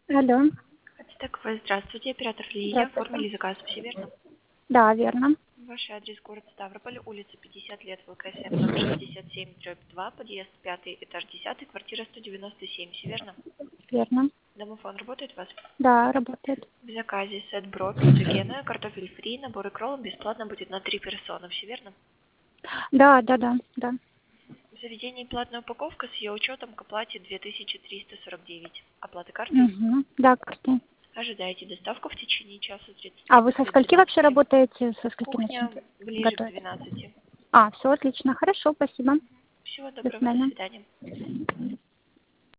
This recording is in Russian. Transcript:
Алло, Так, здравствуйте, оператор Лилия. здравствуйте. Оформили заказ, все верно? Да, верно. Ваш адрес город Ставрополь, улица 50 лет, ВКСМ, дом 67, дробь 2, подъезд 5, этаж 10, квартира 197, все верно? Верно. Домофон работает у вас? Да, работает. В заказе сет бро, пицца Гена, картофель фри, набор икролл бесплатно будет на 3 персоны, все верно? Да. В заведении платная упаковка с ее учетом к оплате 2349. Оплата картой? Угу. Да, карты. Ожидаете доставку в течение часа с А 30 вы со до скольки вообще 12. работаете? Со скольки Кухня начнете ближе к готовить? 12. А, все отлично. Хорошо, спасибо. Всего До доброго, до свидания. свидания.